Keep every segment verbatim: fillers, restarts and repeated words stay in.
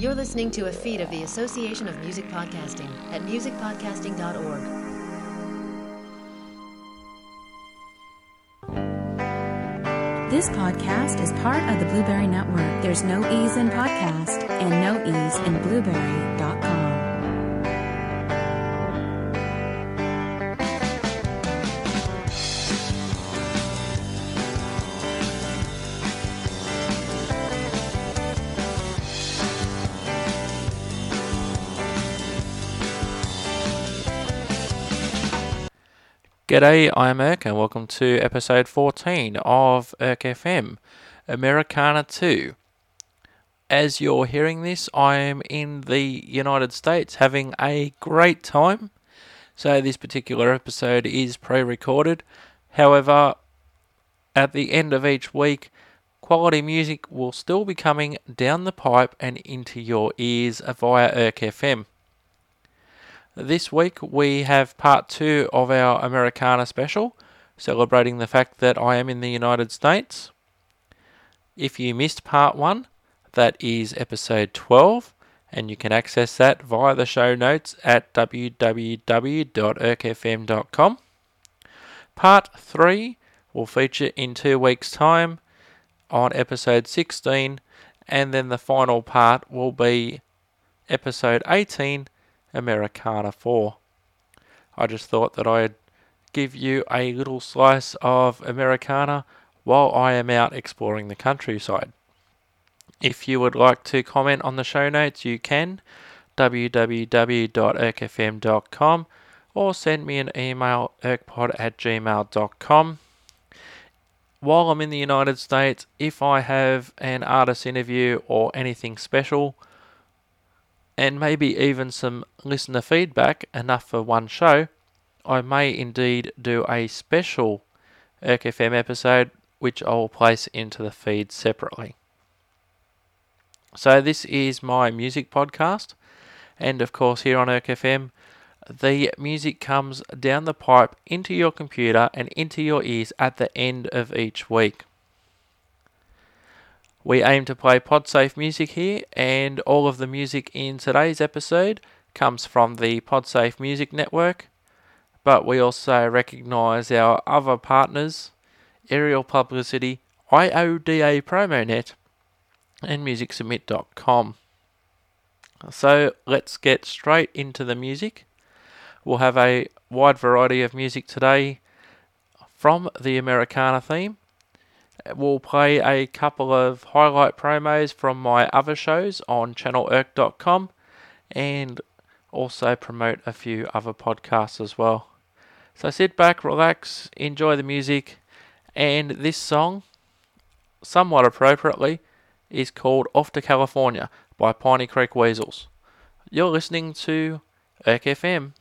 You're listening to a feed of the Association of Music Podcasting at music podcasting dot org. This podcast is part of the Blueberry Network. There's no ease in podcast and no ease in blueberry dot com. G'day, I'm Irk and welcome to episode fourteen of Irk F M, Americana two. As you're hearing this, I am in the United States having a great time. So this particular episode is pre-recorded. However, at the end of each week, quality music will still be coming down the pipe and into your ears via Irk F M. This week we have part two of our Americana special, celebrating the fact that I am in the United States. If you missed part one, that is episode twelve, and you can access that via the show notes at w w w dot irk f m dot com. Part three will feature in two weeks' time on episode sixteen, and then the final part will be episode eighteen, Americana four. I just thought that I'd give you a little slice of Americana while I am out exploring the countryside. If you would like to comment on the show notes, you can, w w w dot irk f m dot com, or send me an email, irkpod at gmail dot com. While I'm in the United States, if I have an artist interview or anything special, and maybe even some listener feedback, enough for one show, I may indeed do a special Irk F M episode, which I will place into the feed separately. So this is my music podcast, and of course here on Irk F M, the music comes down the pipe into your computer and into your ears at the end of each week. We aim to play PodSafe music here, and all of the music in today's episode comes from the PodSafe Music Network, but we also recognise our other partners, Aerial Publicity, I O D A PromoNet, and music submit dot com. So let's get straight into the music. We'll have a wide variety of music today from the Americana theme. We'll play a couple of highlight promos from my other shows on channel irk dot com, and also promote a few other podcasts as well. So sit back, relax, enjoy the music, and this song, somewhat appropriately, is called Off to California by Piney Creek Weasels. You're listening to Irk F M.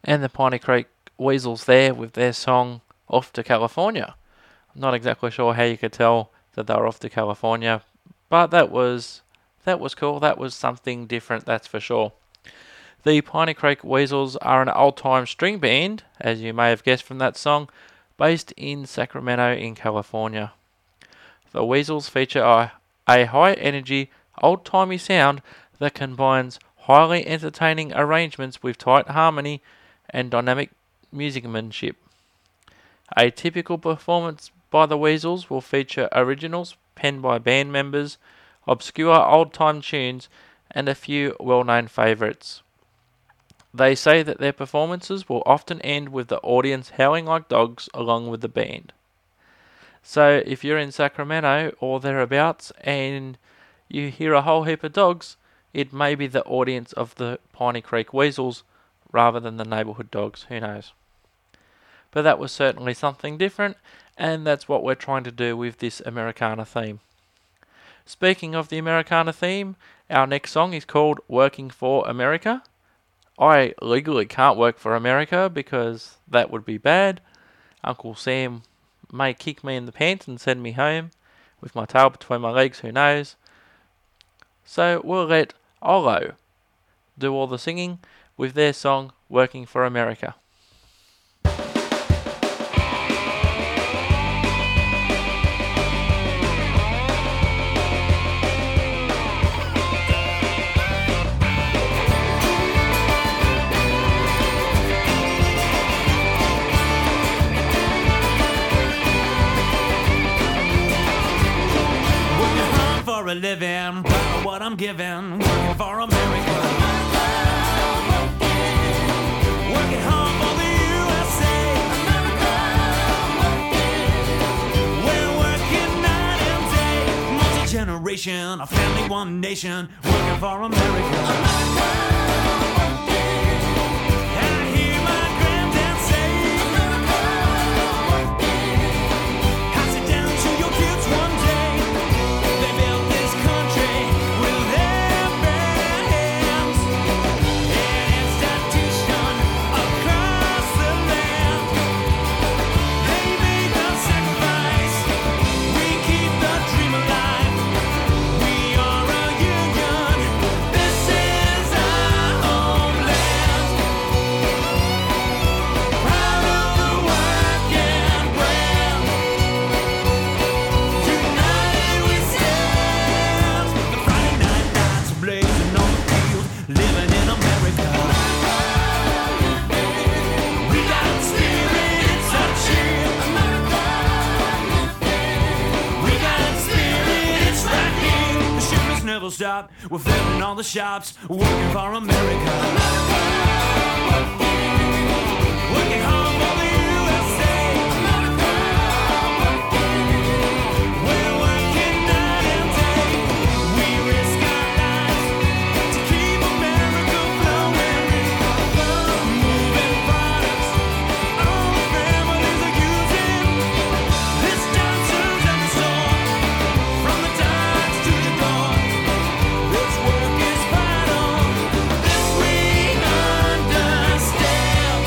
and the Piney Creek Weasels there with their song Off to California. I'm not exactly sure how you could tell that they were off to California, but that was that was cool. That was something different, that's for sure. The Piney Creek Weasels are an old-time string band, as you may have guessed from that song, based in Sacramento in California. The Weasels feature a, a high-energy, old-timey sound that combines highly entertaining arrangements with tight harmony and dynamic musicmanship. A typical performance by the Weasels will feature originals penned by band members, obscure old-time tunes, and a few well-known favourites. They say that their performances will often end with the audience howling like dogs along with the band. So if you're in Sacramento or thereabouts and you hear a whole heap of dogs, it may be the audience of the Piney Creek Weasels rather than the neighbourhood dogs, who knows. But that was certainly something different, and that's what we're trying to do with this Americana theme. Speaking of the Americana theme, our next song is called Working for America. I legally can't work for America because that would be bad. Uncle Sam may kick me in the pants and send me home with my tail between my legs, who knows. So we'll let Olo do all the singing with their song Working for America. A living, proud of what I'm giving, working for America. Working hard for the U S A. We're working night and day, multi-generation, a family, one nation, working for America. Stop. We're filling all the shops, working for America. Working hard for the U S A. We're working night and day. We risk our lives to keep America flowing. Moving products, all the families are using. This town serves every soul, from the docks to the door. This work is vital, this we understand.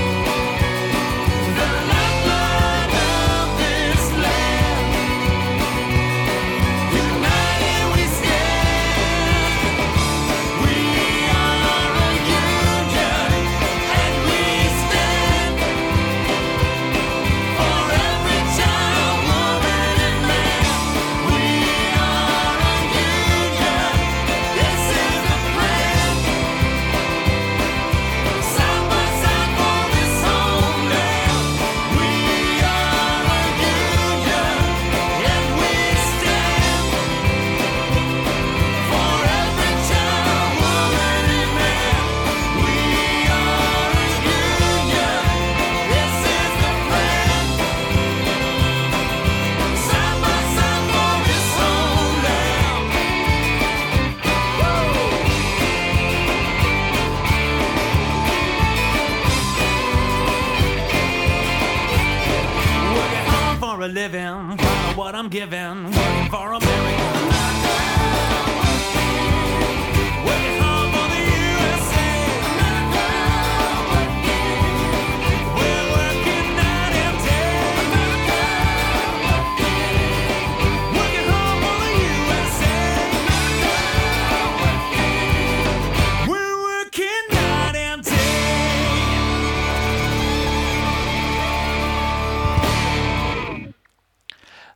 The lifeblood of this land. United we stand. We are a union, and we stand for every child, woman, and man. We are a union. This is the plan. Side by side for this homeland. We are a union, and we stand for every child, woman, and man. We are a union. This is the plan. Side by side for this homeland. Working hard for a living, proud of what I'm giving, working for America. Working hard for the U S A.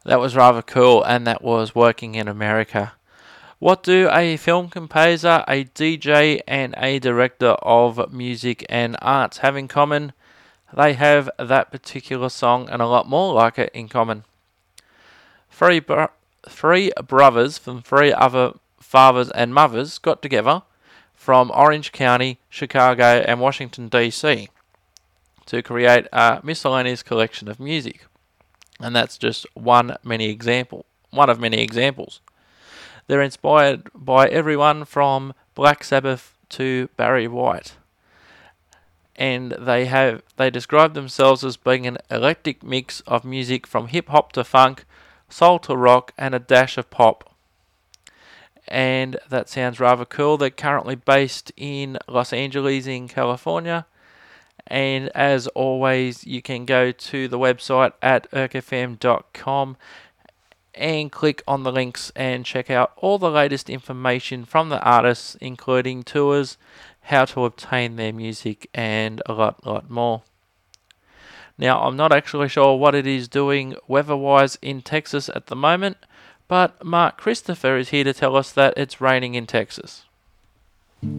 That was rather cool, and that was Working in America. What do a film composer, a D J, and a director of music and arts have in common? They have that particular song and a lot more like it in common. Three, bro- three brothers from three other fathers and mothers got together from Orange County, Chicago, and Washington, D C to create a miscellaneous collection of music. And that's just one many example, one of many examples. They're inspired by everyone from Black Sabbath to Barry White. And they have they describe themselves as being an eclectic mix of music from hip hop to funk, soul to rock, and a dash of pop. And that sounds rather cool. They're currently based in Los Angeles in California. And as always, you can go to the website at irk f m dot com and click on the links and check out all the latest information from the artists, including tours, how to obtain their music, and a lot, lot more. Now, I'm not actually sure what it is doing weather-wise in Texas at the moment, but Mark Christopher is here to tell us that it's raining in Texas. You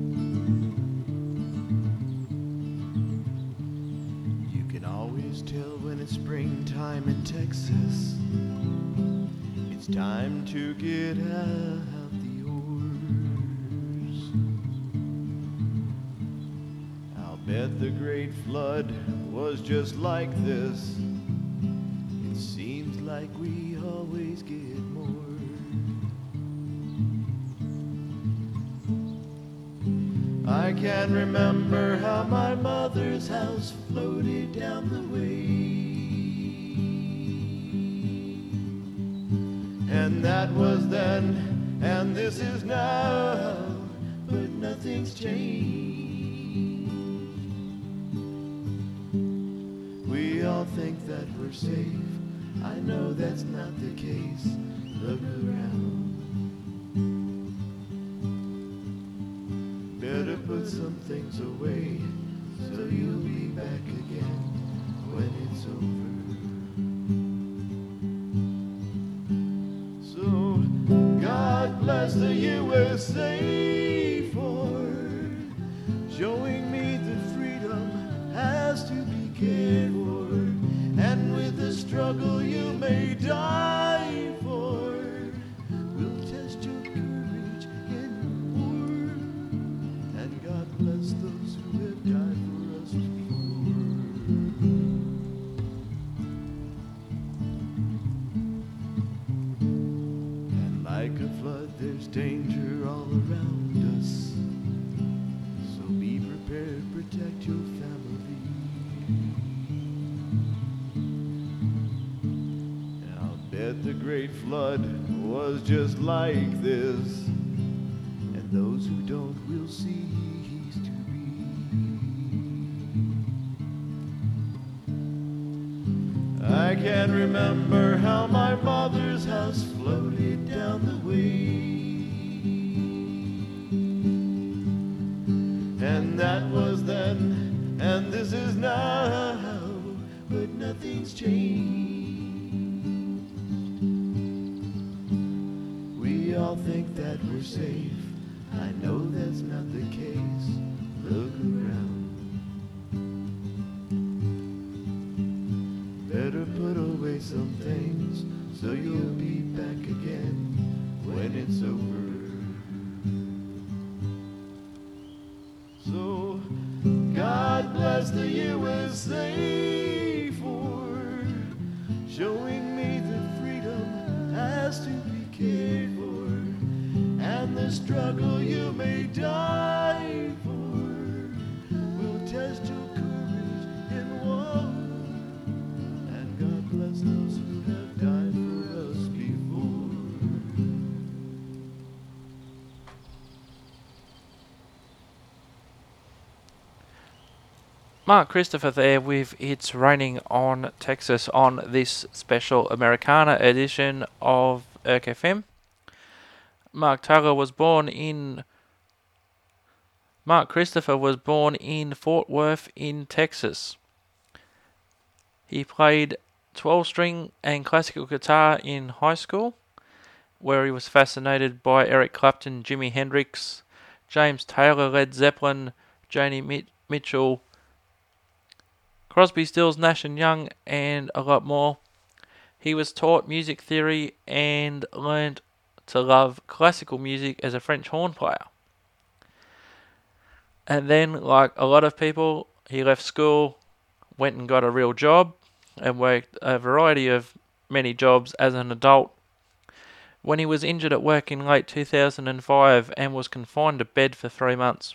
can always tell when it's springtime in Texas. It's time to get out the oars. I'll bet the Great Flood was just like this. It seems like we always get more. I can remember how my mother's house floated down the way, and that was then, and this is now, but nothing's changed. We all think that we're safe. I know that's not the case. Look around. Better put some things away, so you'll be back again when it's over. So, God bless the U S A for showing me that freedom has to be cared for, and with the struggle you may die for, we'll test your courage in war. And God bless those who have died for us before. And like a flood, there's danger all around us. So be prepared, protect your family. And I'll bet the Great Flood was just like this. And those who don't will cease to be. I can remember how my mother's house floated down the way, and that was then, and this is now, but nothing's changed. We all think that we're safe. I know that's not the case. Look around. Better put away some things, so you'll be back again when it's over. So, God bless the U S A for showing me that freedom has to be cared for, and the struggle you may die for will test your courage in war. And God bless those who have died for us before. Mark Christopher there with It's Raining on Texas on this special Americana edition of Irk F M. Mark Taylor was born in Mark Christopher was born in Fort Worth in Texas. He played twelve-string and classical guitar in high school, where he was fascinated by Eric Clapton, Jimi Hendrix, James Taylor, Led Zeppelin, Joni Mit- Mitchell, Crosby, Stills, Nash and Young, and a lot more. He was taught music theory and learned to love classical music as a French horn player. And then, like a lot of people, he left school, went and got a real job, and worked a variety of many jobs as an adult. When he was injured at work in late two thousand five and was confined to bed for three months.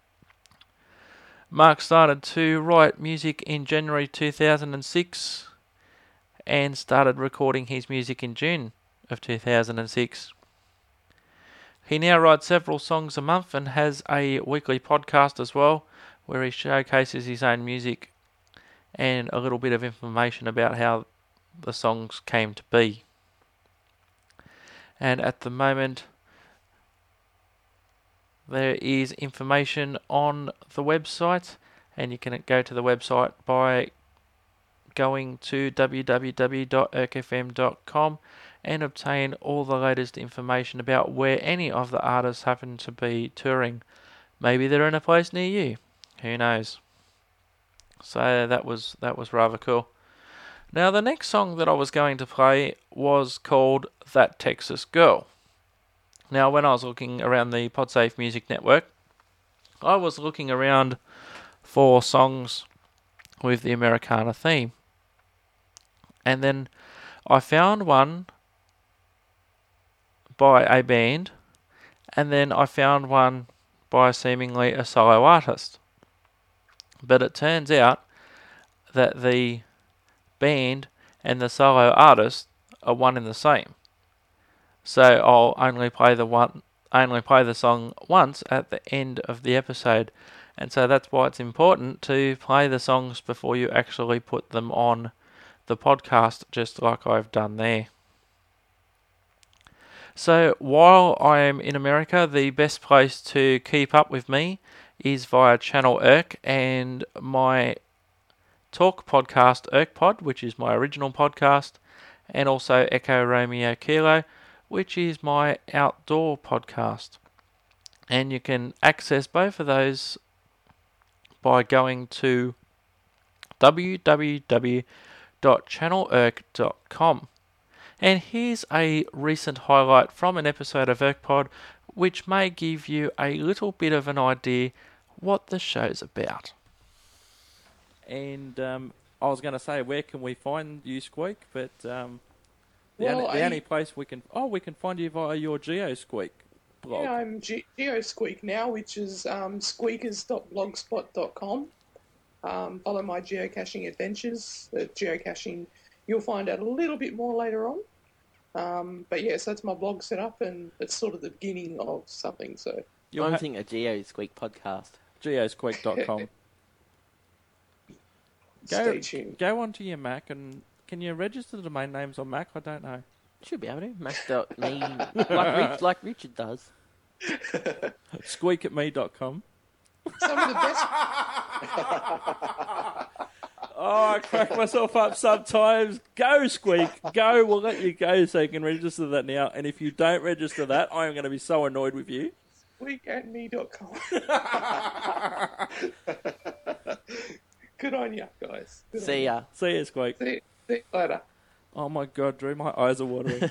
Mark started to write music in January two thousand six and started recording his music in June of two thousand six. He now writes several songs a month and has a weekly podcast as well, where he showcases his own music and a little bit of information about how the songs came to be. And at the moment, there is information on the website, and you can go to the website by going to w w w dot erk f m dot com and obtain all the latest information about where any of the artists happen to be touring. Maybe they're in a place near you. Who knows? So that was that was rather cool. Now the next song that I was going to play was called That Texas Girl. Now when I was looking around the Podsafe Music Network, I was looking around for songs with the Americana theme. And then I found one by a band, and then I found one by seemingly a solo artist. But it turns out that the band and the solo artist are one and the same. So I'll only play the one, only play the song once at the end of the episode, and so that's why it's important to play the songs before you actually put them on the podcast, just like I've done there. So while I am in America, the best place to keep up with me is via Channel Erk and my talk podcast ErkPod, which is my original podcast, and also Echo Romeo Kilo, which is my outdoor podcast. And you can access both of those by going to w w w dot channel erk dot com. And here's a recent highlight from an episode of ErkPod, which may give you a little bit of an idea what the show's about. And um, I was going to say, where can we find you, Squeak? But um, the, Well, only, the I- only place we can... Oh, we can find you via your GeoSqueak blog. Yeah, I'm Ge- GeoSqueak now, which is um, squeakers dot blogspot dot com. Um, follow my geocaching adventures. The geocaching, you'll find out a little bit more later on. Um, but yes, that's my blog set up, and it's sort of the beginning of something. So You'll I'm ha- thinking a Geo Squeak podcast. geosqueak dot com. Go, stay tuned. go onto your Mac, and can you register the domain names on Mac? I don't know. Should be able to. Mac dot me, like, Rich, like Richard does. squeak at me dot com. Some of the best. Oh, I crack myself up sometimes. Go, Squeak. Go. We'll let you go so you can register that now. And if you don't register that, I am going to be so annoyed with you. squeak at me dot com. Good on ya, guys. Good on See ya. See you, Squeak. See, see you later. Oh, my God, Drew. My eyes are watering.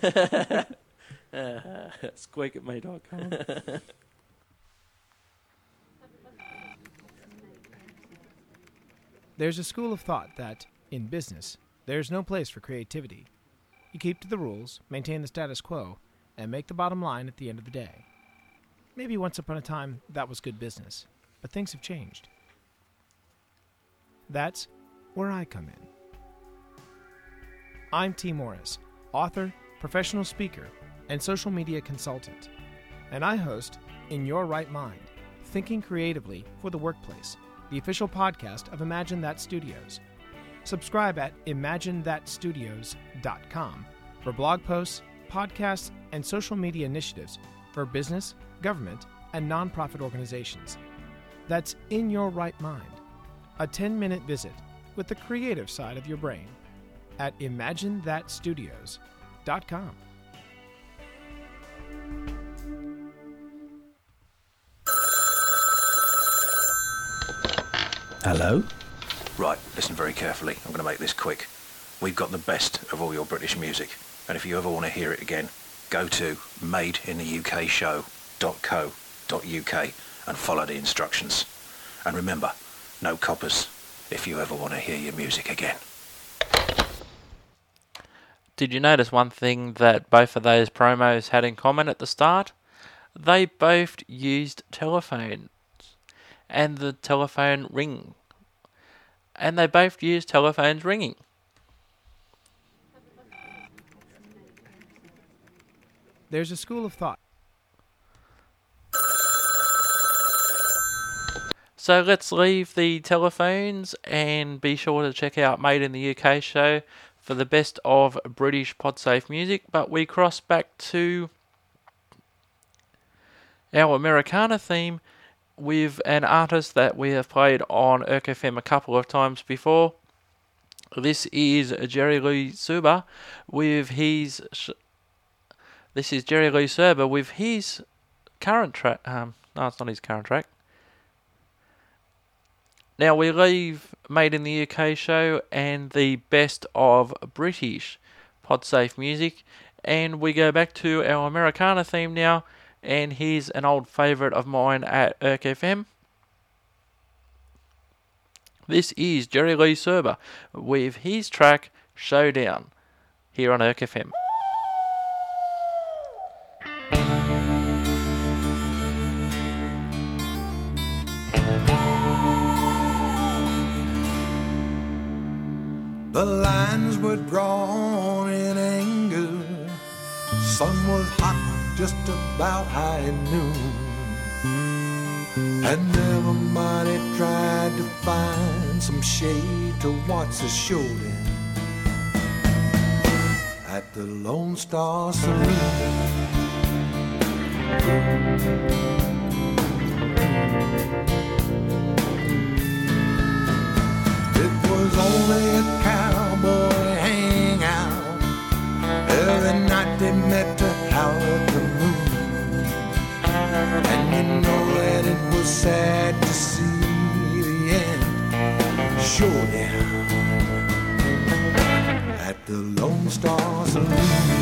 squeak at me dot com. There's a school of thought that, in business, there's no place for creativity. You keep to the rules, maintain the status quo, and make the bottom line at the end of the day. Maybe once upon a time that was good business, but things have changed. That's where I come in. I'm T. Morris, author, professional speaker, and social media consultant, and I host In Your Right Mind, Thinking Creatively for the Workplace, the official podcast of Imagine That Studios. Subscribe at imagine that studios dot com for blog posts, podcasts, and social media initiatives for business, government, and nonprofit organizations. That's In Your Right Mind, a ten-minute visit with the creative side of your brain. at imagine that studios dot com. Hello? Right, listen very carefully. I'm going to make this quick. We've got the best of all your British music, and if you ever want to hear it again, go to made in the U K show dot co dot U K and follow the instructions. And remember, no coppers if you ever want to hear your music again. Did you notice one thing that both of those promos had in common at the start? They both used telephones and the telephone ring. And they both used telephones ringing. There's a school of thought. So let's leave the telephones and be sure to check out Made in the U K show for the best of British Podsafe music. But we cross back to our Americana theme with an artist that we have played on E R C F M a couple of times before. This is Jerry Lee Suber with his... Sh- this is Jerry Lee Suber with his current track... Um, no, it's not his current track. Now we leave Made in the U K show and the best of British Podsafe music, and we go back to our Americana theme now, and here's an old favourite of mine at E R C F M. This is Jerry Lee Suber with his track Showdown here on E R C F M. The lines were drawn in anger. Sun was hot just about high noon, and everybody tried to find some shade to watch the showdown at the Lone Star Saloon. It was only a cowboy hangout. Every night they met to howl at the moon. And you know that it was sad to see the end showdown at the Lone Star Saloon.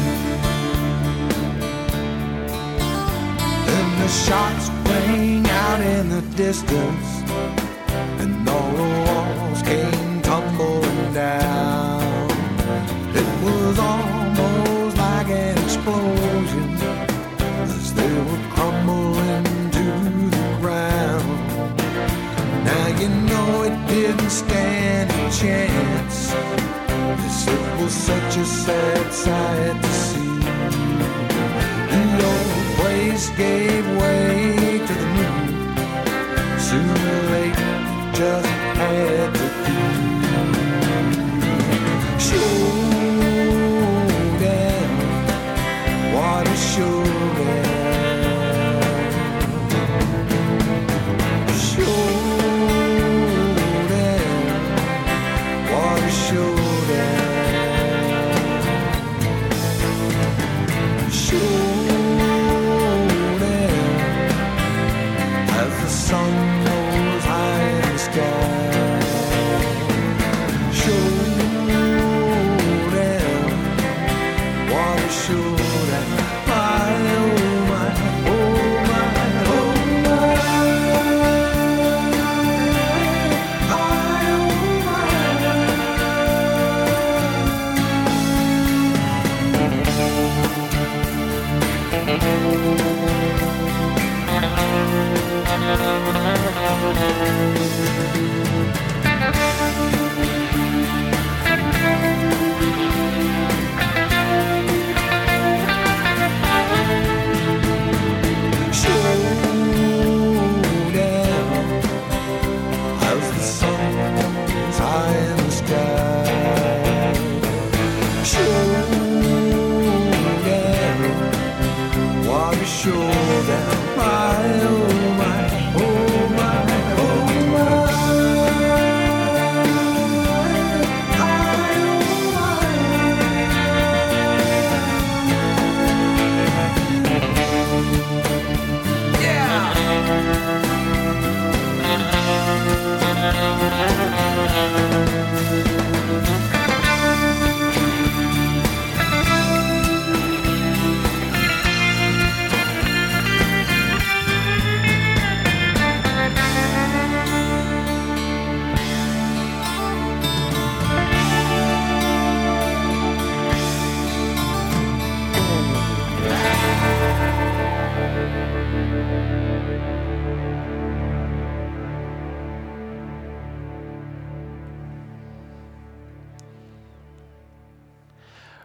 Then the shots rang out in the distance, and all the walls came tumbling down. It was almost like an explosion as they were crumbling to the ground. Now you know it didn't stand a chance. Yes, it was such a sad sight to see. The old place gave way to the moon. Sooner or later, just had to be. Showdown, what a showdown. Showdown, what a showdown. Showdown,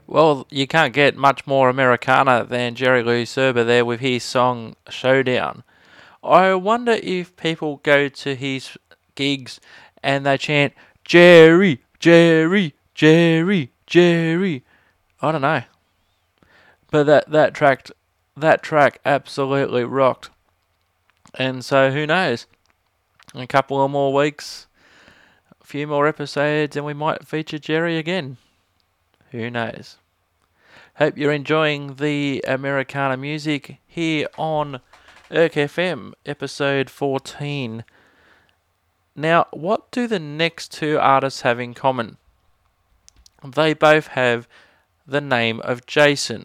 Well, you can't get much more Americana than Jerry Lee Serber there with his song Showdown. I wonder if people go to his gigs and they chant, Jerry, Jerry, Jerry, Jerry. I don't know. But that, that track that track absolutely rocked. And so who knows? In a couple of more weeks, a few more episodes, and we might feature Jerry again. Who knows? Hope you're enjoying the Americana music here on E R C F M, episode fourteen. Now, what do the next two artists have in common? They both have the name of Jason.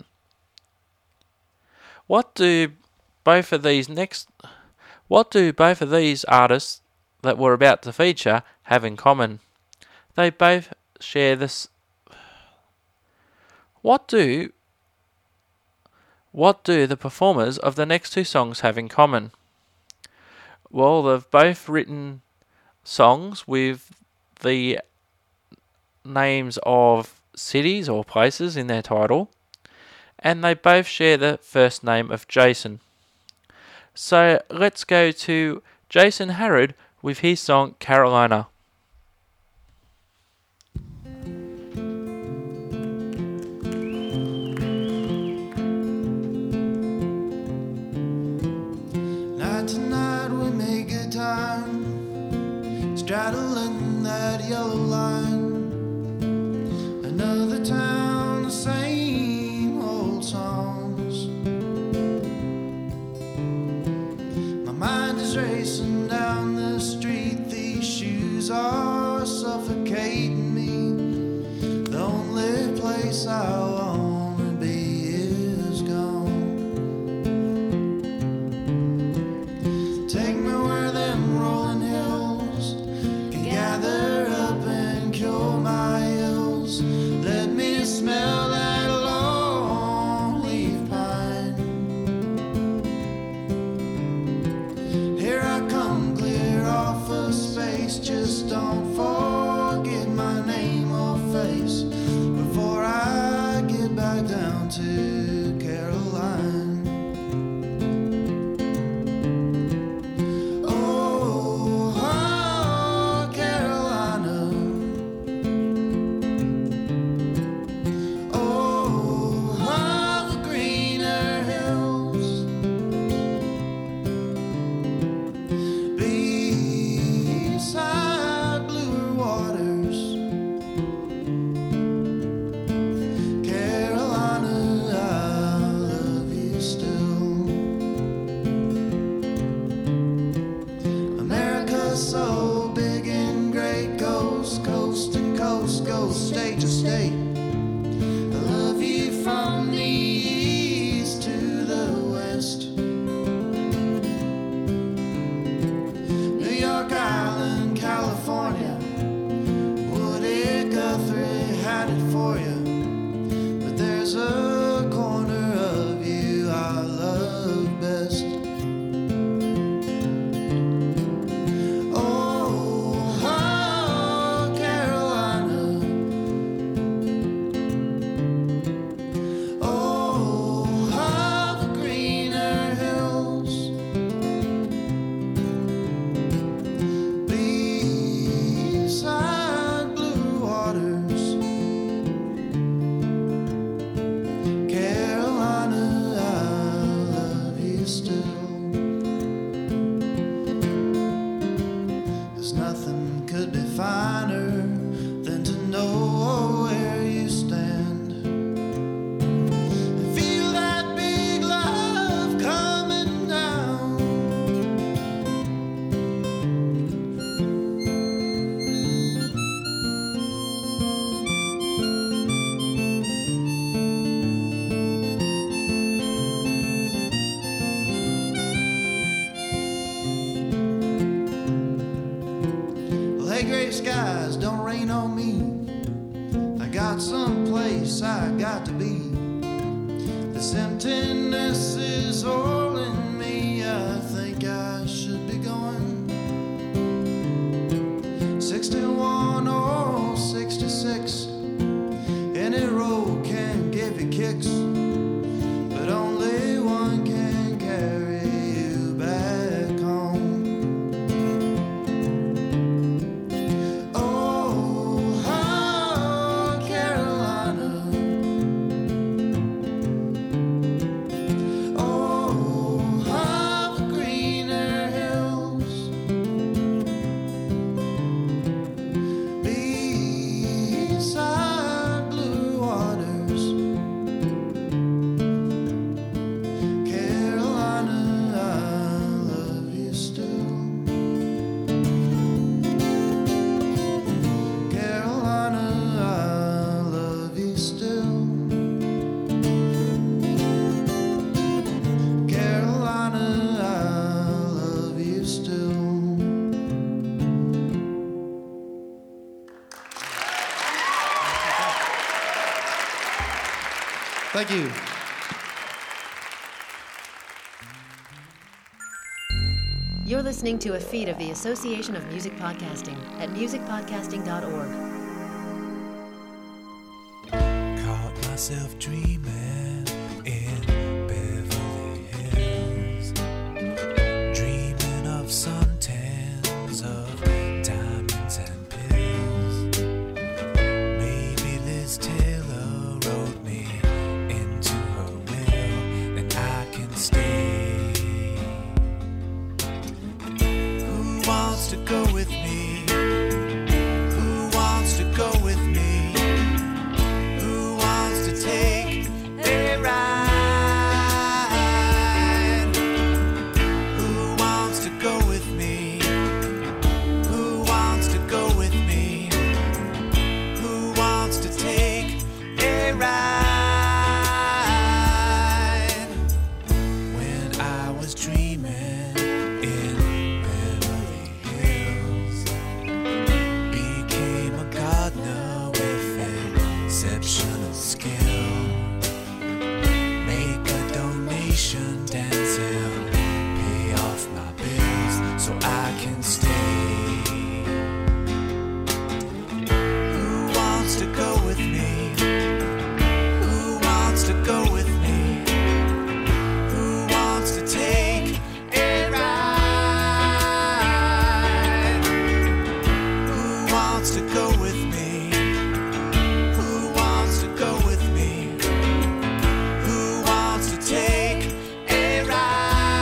What do both of these next what do both of these artists that we're about to feature have in common? They both share this. What do What do the performers of the next two songs have in common? Well, they've both written songs with the names of cities or places in their title, and they both share the first name of Jason. So let's go to Jason Harrod with his song Carolina. Night to night we make good time, straddling that yellow line. Another town, the same old songs. My mind is racing down the street, these shoes are suffocating me. The only place I wanna be is gone. Take me where them rolling hills can gather up and cure my ills. Let me smell that long leaf pine. Here I come, clear off of space. Just don't forget my name or face before I get back down to Caroline. Oh, oh, Carolina. Oh, oh, the greener hills beside bluer waters. Carolina, I love you still. America's so big and great, goes coast to coast, goes state to state. I love you from the east to the west. New York Island, California, Woody Guthrie had it for you. But there's a corner of you I love best. Oh, oh, Carolina. Oh, oh, the greener hills beside blue waters. Carolina, I love you still. 'Cause nothing could be finer than to know where you stand. And feel that big love coming down. Well, hey, gray skies, don't rain on me. I got someplace I got to be. This emptiness is all in me. I think I should be going. sixty-one or sixty-six, any road can Thank you. You're listening to a feed of the Association of Music Podcasting at music podcasting dot org. Caught myself dreaming in Beverly Hills, dreaming of suntans, of diamonds and pills. Maybe Liz Taylor wrote me into her will, and I can stay. Who wants to go with me? Who wants to go with me? Who wants to take a ride? Who wants to go with me? Who wants to go with me? Who wants to take a ride? When I was dreaming in Beverly Hills, became a gardener with exceptional skill. Make a donation, dance and pay off my bills so I can stay. Who wants to go with me? Who wants to go with me? Who wants to take a ride? Who wants to go with me? Who wants to go with me? Who wants to take a ride?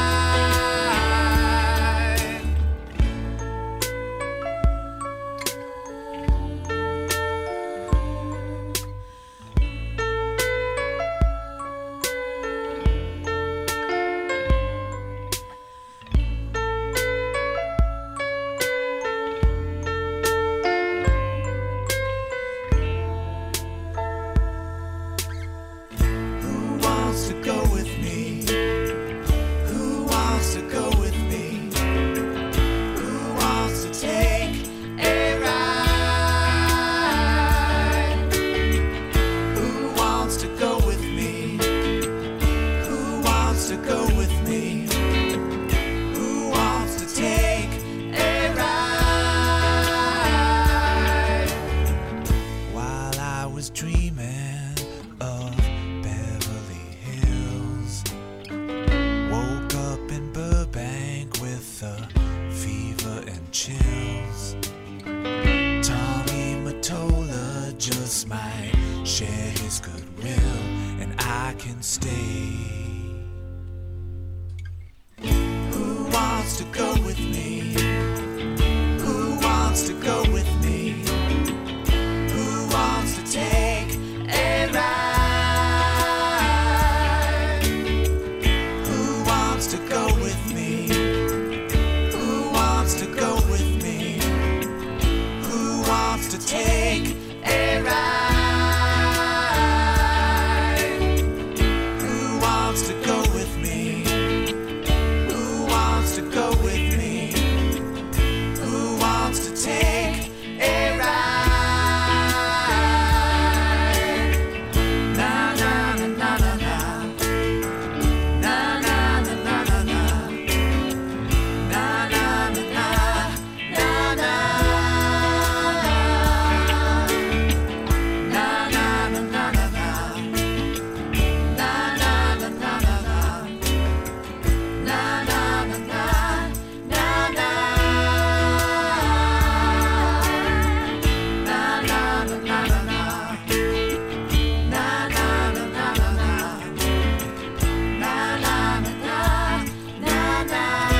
Who wants to go with me? Who wants to go with me? Who wants to take a ride? Who wants to go with me? Who wants to go with me? Who wants to take a ride? While I was dreaming of Beverly Hills, woke up in Burbank with a fever and chills. Tommy Mottola just might share his goodwill, and I can stay. Who wants to go with me? Who wants to go with me? Who wants to take a ride? Who wants to go with me? Who wants to go with me? Who wants to take a ride? Who wants to go with me? Who wants to go with me? Who wants to take a ride? Na na na na na na. Na na na na na na. Na na na na. Na na. Na na na na na na. Na na na na na na. Na na na na. Na na. Na na na na na na. Na na na na na na. Na na na na. Na na.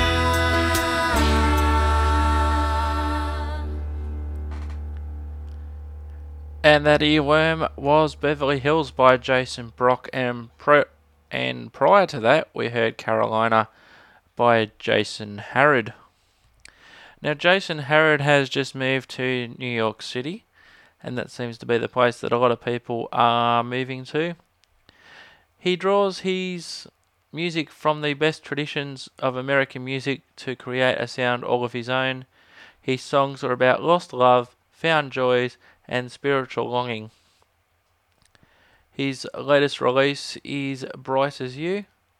And that earworm was Beverly Hills by Jason Brock, and pro- and prior to that we heard Carolina by Jason Harrod. Now Jason Harrod has just moved to New York City, and that seems to be the place that a lot of people are moving to. He draws his music from the best traditions of American music to create a sound all of his own. His songs are about lost love, found joys, and spiritual longing. His latest release is Bright as You,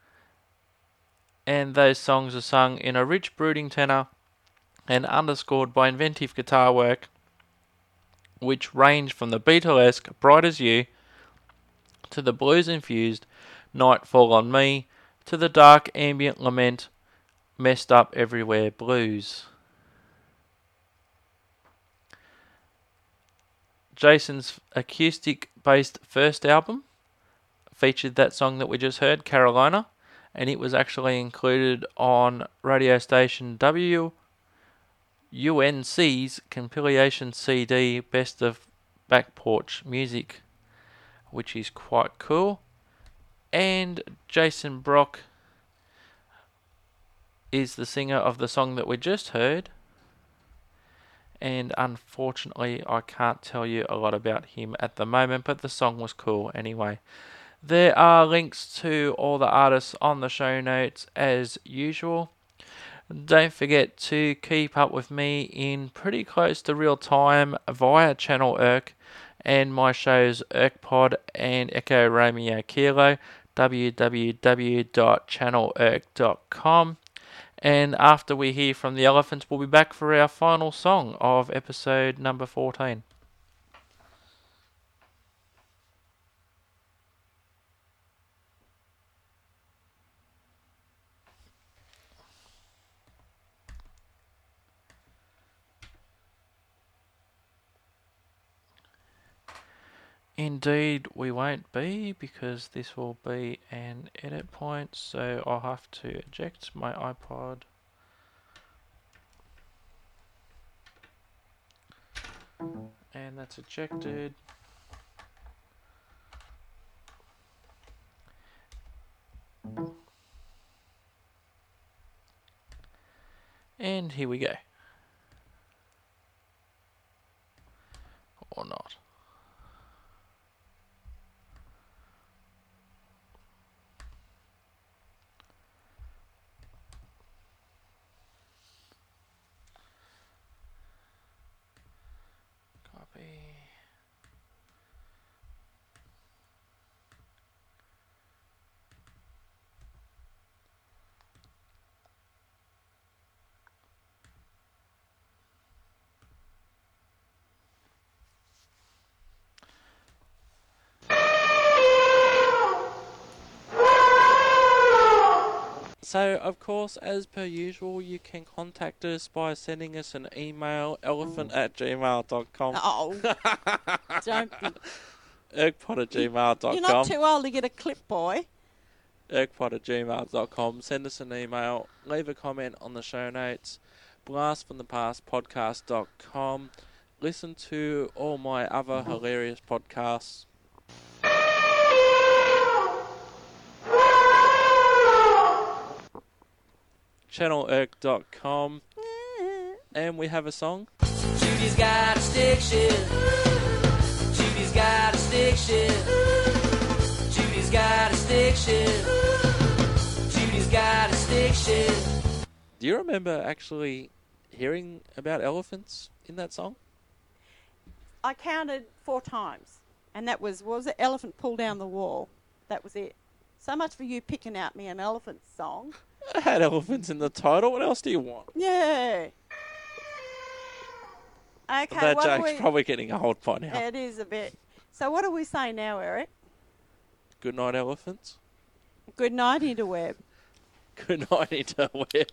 and those songs are sung in a rich, brooding tenor and underscored by inventive guitar work, which range from the Beatlesque Bright as You to the blues-infused Nightfall on Me to the dark ambient lament Messed Up Everywhere Blues. Jason's acoustic-based first album featured that song that we just heard, Carolina, and it was actually included on radio station W U N C's compilation C D Best of Back Porch Music, which is quite cool. And Jason Brock is the singer of the song that we just heard, and unfortunately I can't tell you a lot about him at the moment, but the song was cool anyway. There are links to all the artists on the show notes as usual. Don't forget to keep up with me in pretty close to real time via Channel Irk and my shows IrkPod and Echo Romeo Kilo, w w w dot channel irk dot com. And after we hear from the Elephants, we'll be back for our final song of episode number fourteen. Indeed, we won't be, because this will be an edit point, so I'll have to eject my iPod. And that's ejected. And here we go. Or not. Copy. So, of course, as per usual, you can contact us by sending us an email, elephant at gmail dot com. Oh, don't be. irkpod at gmail dot com. You're not too old to get a clip, boy. irkpod at gmail dot com. Send us an email, leave a comment on the show notes, blast from the past podcast dot com. Listen to all my other hilarious podcasts. channel irk dot com. And we have a song. Judy's got a stick shift. Judy's got a stick shift. Judy's got a stick shift. Judy's got a stick shift. Do you remember actually hearing about elephants in that song? I counted four times, and that was, what was it? Elephant Pull Down the Wall. That was it. So much for you picking out me an elephant song. I had elephants in the title. What else do you want? Yeah. Okay, that what joke's are we... probably getting old by now. It is a bit. So what do we say now, Eric? Good night, elephants. Good night, interweb. Good night, interweb.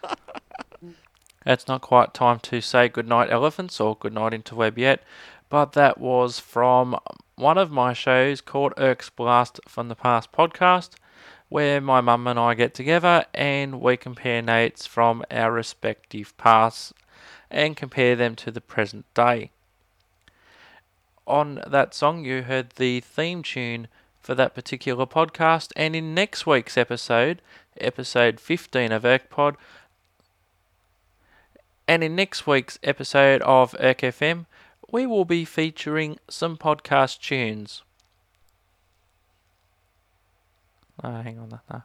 It's not quite time to say good night, elephants, or good night, interweb yet, but that was from one of my shows called Irk's Blast from the Past podcast, where my mum and I get together and we compare notes from our respective pasts and compare them to the present day. On that song, you heard the theme tune for that particular podcast, and in next week's episode, episode fifteen of IrkPod, and in next week's episode of Irk F M, we will be featuring some podcast tunes. Oh, hang on. No.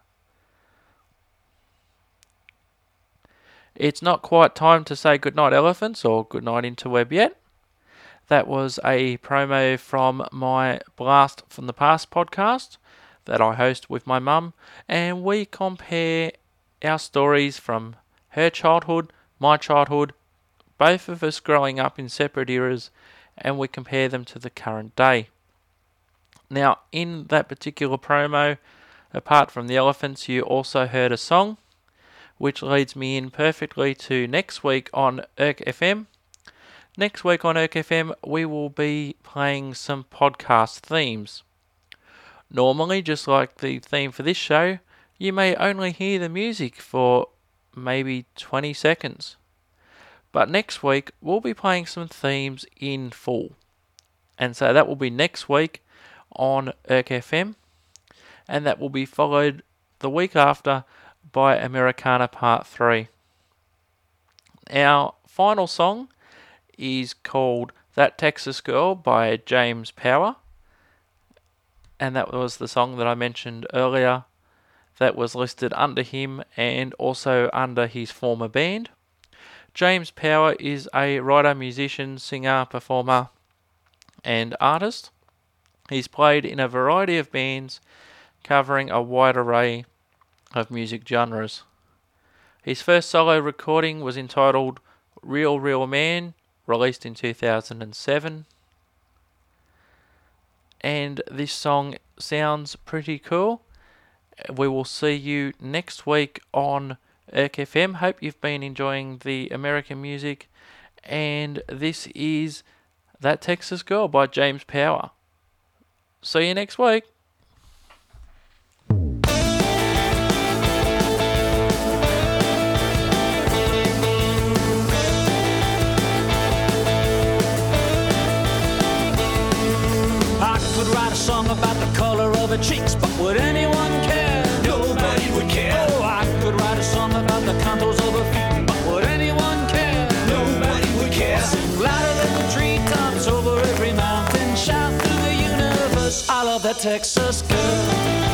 It's not quite time to say goodnight, elephants, or goodnight, interweb yet. That was a promo from my Blast from the Past podcast that I host with my mum, and we compare our stories from her childhood, my childhood, both of us growing up in separate eras, and we compare them to the current day. Now, in that particular promo, apart from the elephants, you also heard a song, which leads me in perfectly to next week on E R C F M. Next week on E R C F M, we will be playing some podcast themes. Normally, just like the theme for this show, you may only hear the music for maybe twenty seconds. But next week, we'll be playing some themes in full. And so that will be next week on E R C F M. And that will be followed the week after by Americana Part three. Our final song is called That Texas Girl by James Power. And that was the song that I mentioned earlier that was listed under him and also under his former band. James Power is a writer, musician, singer, performer, and artist. He's played in a variety of bands covering a wide array of music genres. His first solo recording was entitled Real Real Man, released in two thousand seven. And this song sounds pretty cool. We will see you next week on E R C F M. Hope you've been enjoying the American music. And this is That Texas Girl by James Power. See you next week. I could write a song about the color of her cheeks, but would anyone care? Nobody would care. Oh, I could write a song about the contours of her feet, but would anyone care? Nobody would care. Sing louder than the treetops over every mountain, shout through the universe, I love that Texas girl.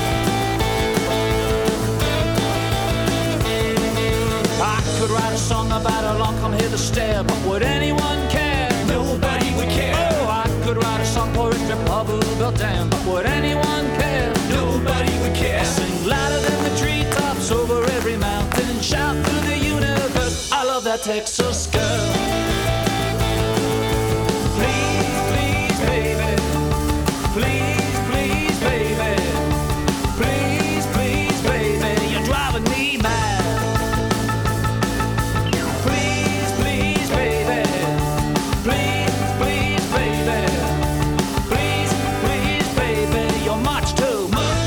I could write a song about her long come hither stare, but would anyone care? Nobody would care. Oh, I could write a song for a trip of Hoover Dam, but would anyone care? Nobody would care. Sing louder than the treetops over every mountain and shout through the universe, I love that Texas girl. Please, please, baby. Please, please, baby. Please, please, baby. You're driving me mad. Please, please, baby. Please, please, baby. Please, please, baby. You're much too much.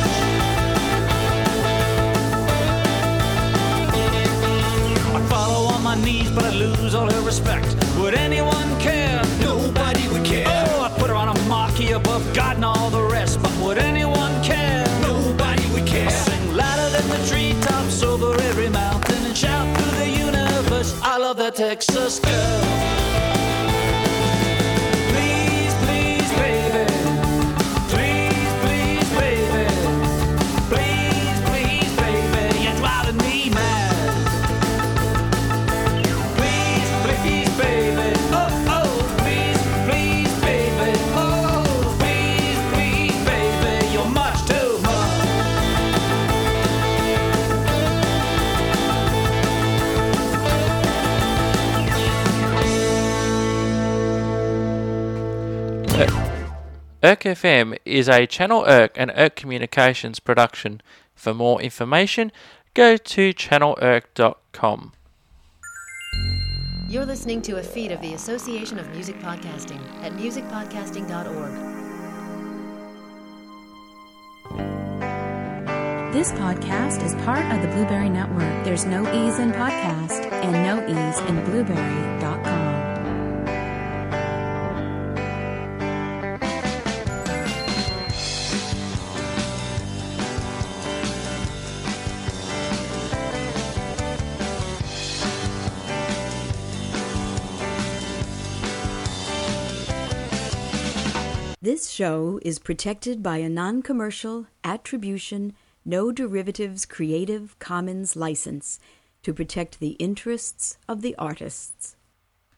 I'd follow on my knees, but I'd lose all her respect. Would anyone care? Nobody would care. Oh, I put her on a marquee above God and all the rest, but would anyone care? Nobody would care. I sing louder than the treetops over every mountain and shout through the universe, I love that Texas girl. Please, please, baby. Please, please, baby. Please, please, baby. You're driving me mad. Please, please, baby. Oh, oh, please, please, baby. Oh, please, please, baby. You're much too much. E R C F M is a Channel E R C and E R C Communications production. For more information, go to channel e r c dot com. You're listening to a feed of the Association of Music Podcasting at music podcasting dot org. This podcast is part of the Blueberry Network. There's no E's in podcast and no E's in blueberry dot com. This show is protected by a non-commercial, attribution, no derivatives Creative Commons license to protect the interests of the artists.